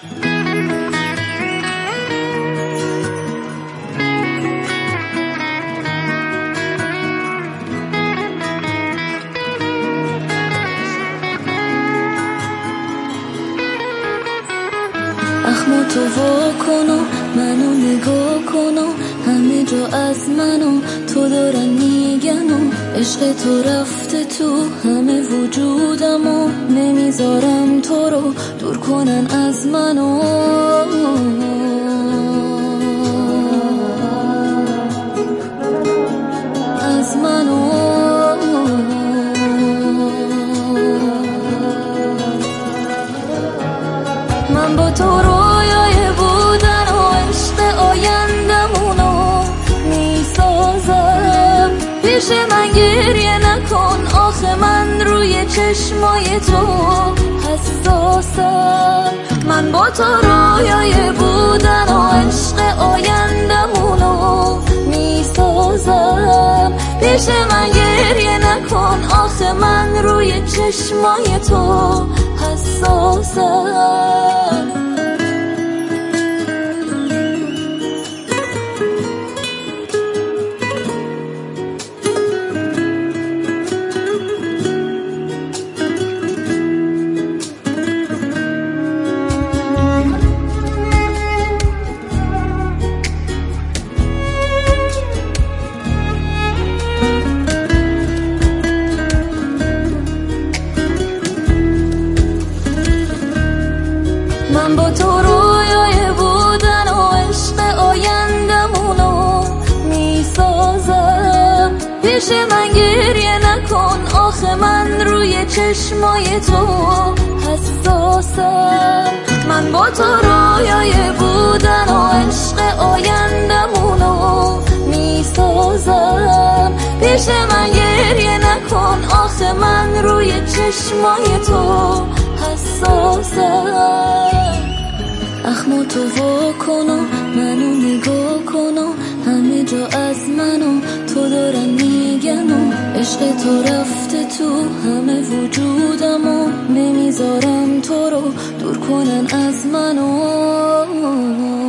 اخماتو واکن و منو نگاه کن و همه جا از منو تو دارن میگن و عشق تو رفته تو همه وجودم و نمیذارم تو رو دور کنن از منو. از منو من با تو رویای بودن و عشق آیندمونو میسازم. پیش من گریه نکن آخه من روی چشمای تو حساسم. من با تو رویای بودن و عشق آیندمونو میسازم. پیش من گریه نکن آخه من روی چشمای تو حساسم. من با تو رویای بودن و عشق آیندمونو میسازم. پیش من گریه نکن آخه من روی چشمای تو حساسم. من با تو رویای بودن و عشق آیندمونو میسازم. پیش من گریه نکن آخه من روی چشمای تو حساسم. اخماتو واکن و منو نگاه کن و همه جا از منو تو دارن میگن و عشق تو رفته تو همه وجودم و نمیذارم تو رو دور کنن از منو.